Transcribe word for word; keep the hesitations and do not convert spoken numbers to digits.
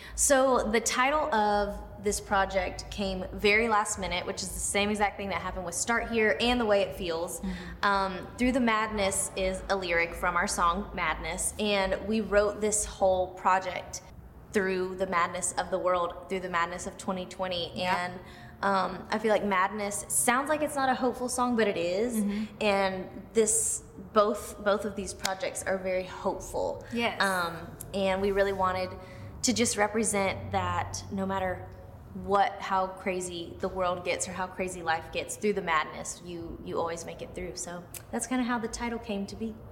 So the title of this project came very last minute, which is the same exact thing that happened with Start Here and The Way It Feels. Mm-hmm. Um, Through the Madness is a lyric from our song Madness, and we wrote this whole project through the madness of the world, through the madness of twenty twenty. Yeah. And um, I feel like Madness sounds like it's not a hopeful song, but it is. Mm-hmm. And this, both both of these projects are very hopeful. Yes. Um, and we really wanted to just represent that no matter what, how crazy the world gets or how crazy life gets, through the madness, you you always make it through. So that's kind of how the title came to be.